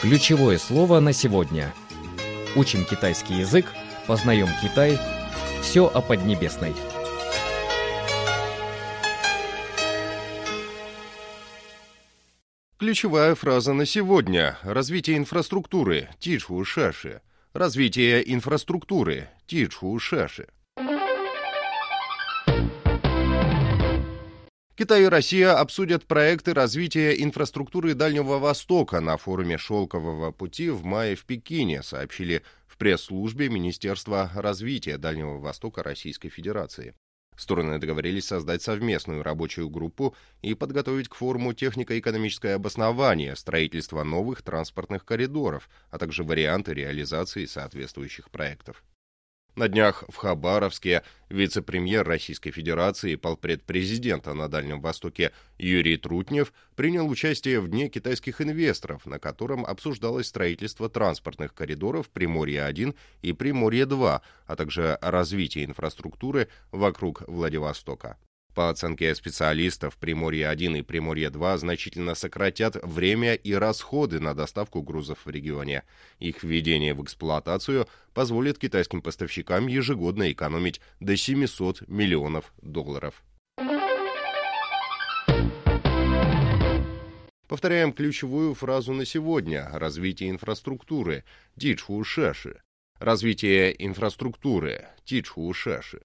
Ключевое слово на сегодня. Учим китайский язык, познаем Китай. Все о Поднебесной. Ключевая фраза на сегодня. Развитие инфраструктуры. Тичу шаши. Развитие инфраструктуры. Тичу шаши. Китай и Россия обсудят проекты развития инфраструктуры Дальнего Востока на форуме «Шелкового пути» в мае в Пекине, сообщили в пресс-службе Министерства развития Дальнего Востока Российской Федерации. Стороны договорились создать совместную рабочую группу и подготовить к форуму технико-экономическое обоснование строительства новых транспортных коридоров, а также варианты реализации соответствующих проектов. На днях в Хабаровске вице-премьер Российской Федерации и полпред президента на Дальнем Востоке Юрий Трутнев принял участие в Дне китайских инвесторов, на котором обсуждалось строительство транспортных коридоров Приморье-1 и Приморье-2, а также развитие инфраструктуры вокруг Владивостока. По оценке специалистов, Приморье-1 и Приморье-2 значительно сократят время и расходы на доставку грузов в регионе. Их введение в эксплуатацию позволит китайским поставщикам ежегодно экономить до $700 миллионов. Повторяем ключевую фразу на сегодня. Развитие инфраструктуры. Тичу шаши. Развитие инфраструктуры. Тичу шаши.